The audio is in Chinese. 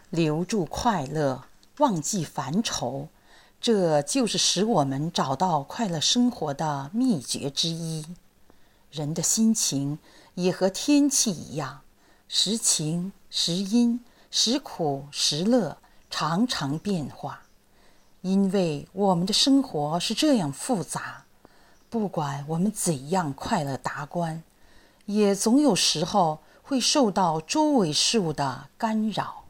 留住快乐，忘记烦愁，这就是使我们找到快乐生活的秘诀之一。人的心情也和天气一样，时晴时阴，时苦时乐，常常变化。因为我们的生活是这样复杂，不管我们怎样快乐达观，也总有时候会受到周围事物的干扰。